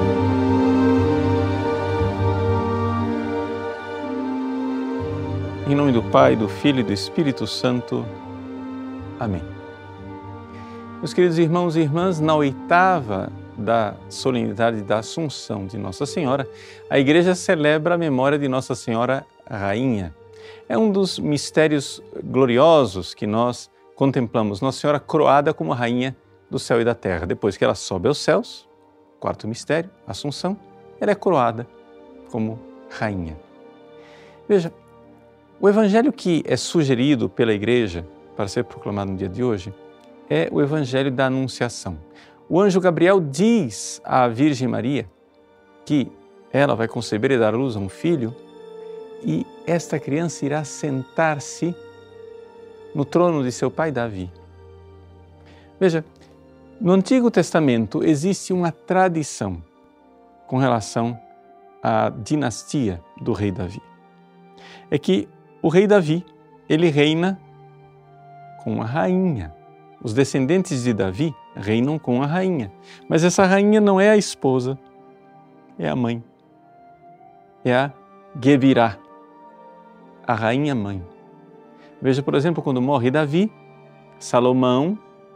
Em nome do Pai, do Filho e do Espírito Santo. Amém. Meus queridos irmãos e irmãs, na oitava da solenidade da Assunção de Nossa Senhora, a Igreja celebra a memória de Nossa Senhora Rainha. É um dos mistérios gloriosos que nós contemplamos. Nossa Senhora coroada como Rainha do céu e da terra. Depois que ela sobe aos céus, quarto mistério, Assunção, ela é coroada como Rainha. Veja, o evangelho que é sugerido pela Igreja para ser proclamado no dia de hoje é o evangelho da Anunciação. O anjo Gabriel diz à Virgem Maria que ela vai conceber e dar à luz a um filho e esta criança irá sentar-se no trono de seu pai Davi. Veja, no Antigo Testamento existe uma tradição com relação à dinastia do rei Davi. É que o rei Davi, ele reina com uma rainha. Os descendentes de Davi reinam com a rainha. Mas essa rainha não é a esposa, é a mãe. É a Gevirá, a rainha mãe. Veja, por exemplo, quando morre Davi, Salomão,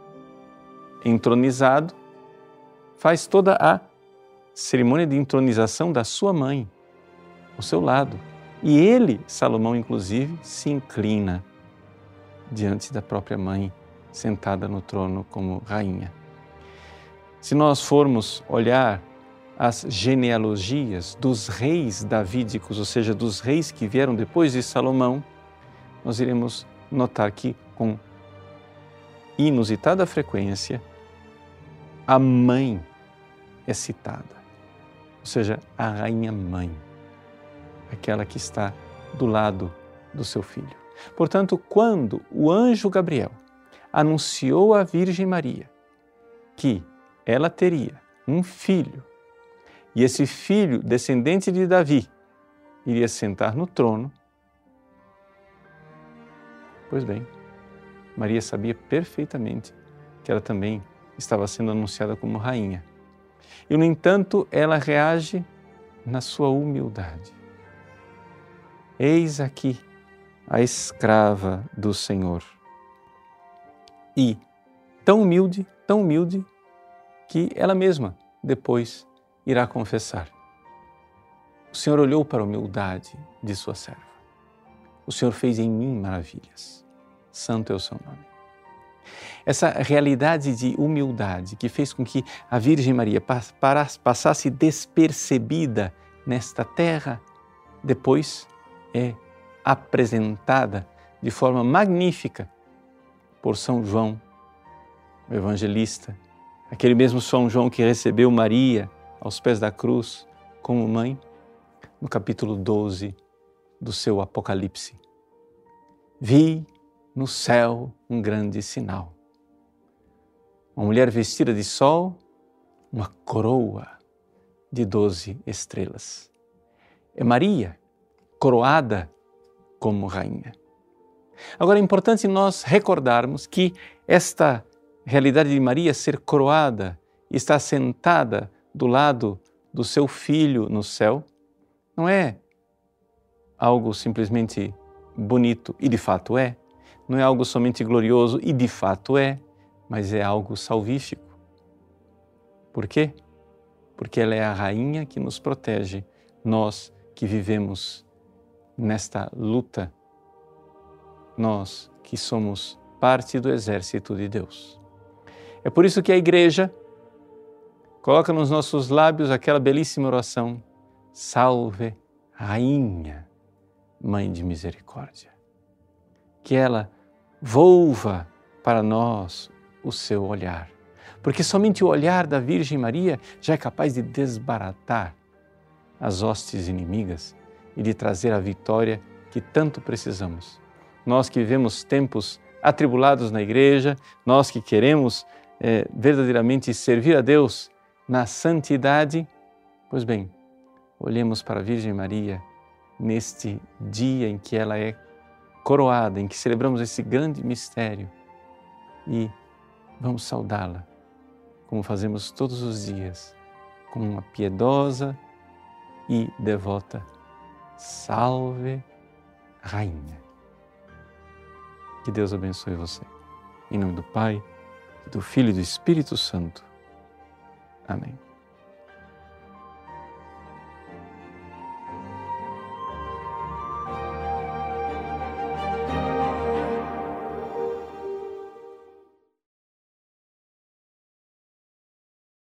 entronizado, faz toda a cerimônia de entronização da sua mãe, ao seu lado. E ele, Salomão, inclusive, se inclina diante da própria mãe, sentada no trono como rainha. Se nós formos olhar as genealogias dos reis davídicos, ou seja, dos reis que vieram depois de Salomão, nós iremos notar que, com inusitada frequência, a mãe é citada, ou seja, a rainha mãe, aquela que está do lado do seu filho. Portanto, quando o anjo Gabriel anunciou à Virgem Maria que ela teria um filho, e esse filho, descendente de Davi, iria sentar no trono, pois bem, Maria sabia perfeitamente que ela também estava sendo anunciada como rainha. E, no entanto, ela reage na sua humildade. Eis aqui a escrava do Senhor. E tão humilde, que ela mesma depois irá confessar. O Senhor olhou para a humildade de sua serva. O Senhor fez em mim maravilhas. Santo é o seu nome. Essa realidade de humildade que fez com que a Virgem Maria passasse despercebida nesta terra, depois é apresentada de forma magnífica por São João, o evangelista, aquele mesmo São João que recebeu Maria aos pés da cruz como mãe, no capítulo 12 do seu Apocalipse. Vi no céu um grande sinal. Uma mulher vestida de sol, uma coroa de 12 estrelas. É Maria, coroada como rainha. Agora é importante nós recordarmos que esta realidade de Maria ser coroada e estar sentada do lado do seu filho no céu não é algo simplesmente bonito, e de fato é. Não é algo somente glorioso, e de fato é, mas é algo salvífico. Por quê? Porque ela é a rainha que nos protege, nós que vivemos nesta luta, nós que somos parte do exército de Deus. É por isso que a Igreja coloca nos nossos lábios aquela belíssima oração: Salve, Rainha, Mãe de Misericórdia. Que ela volva para nós o seu olhar, porque somente o olhar da Virgem Maria já é capaz de desbaratar as hostes inimigas e de trazer a vitória que tanto precisamos. Nós que vivemos tempos atribulados na Igreja, nós que queremos verdadeiramente servir a Deus na santidade, pois bem, olhemos para a Virgem Maria neste dia em que ela é coroada, em que celebramos esse grande mistério, e vamos saudá-la, como fazemos todos os dias, com uma piedosa e devota Salve, Rainha. Que Deus abençoe você. Em nome do Pai, do Filho e do Espírito Santo. Amém.